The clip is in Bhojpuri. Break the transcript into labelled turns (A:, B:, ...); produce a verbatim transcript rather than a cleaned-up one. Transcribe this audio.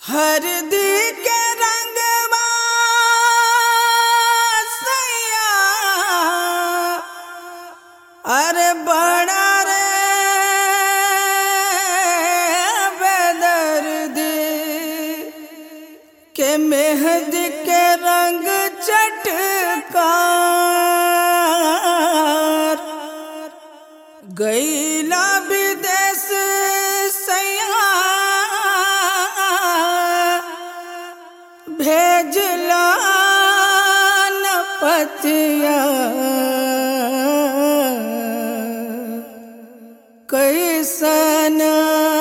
A: हरदी के रंगवा सैया अरे बड़ा रे बेदर्दी के मेहंदी के रंग चटकार गईला विदेश सैया भेजला न पतिया कैसन